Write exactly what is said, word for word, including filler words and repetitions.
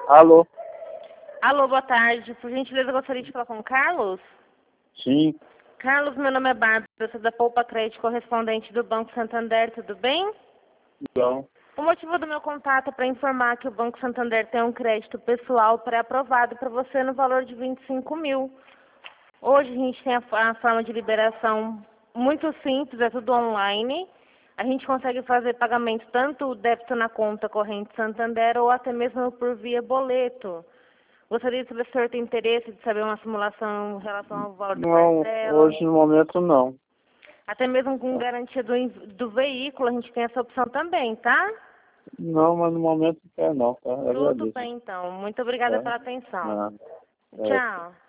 Alô? Alô, boa tarde. Por gentileza, eu gostaria de falar com o Carlos. Sim, Carlos, meu nome é Bárbara, eu sou da Poupa Crédito, correspondente do Banco Santander, tudo bem? então. O motivo do meu contato é para informar que o Banco Santander tem um crédito pessoal pré-aprovado para você no valor de vinte e cinco mil. Hoje a gente tem a, a forma de liberação muito simples, é tudo online. A gente consegue fazer pagamento tanto débito na conta corrente Santander ou até mesmo por via boleto. Gostaria de saber se o senhor tem interesse de saber uma simulação em relação ao valor da Não, parcela. hoje no momento não. Até mesmo com garantia do, in- do veículo, a gente tem essa opção também, tá? Não, mas no momento não quer não, tá? Eu Tudo agradeço. bem, então. Muito obrigada Tá? pela atenção. Nada. É. Tchau.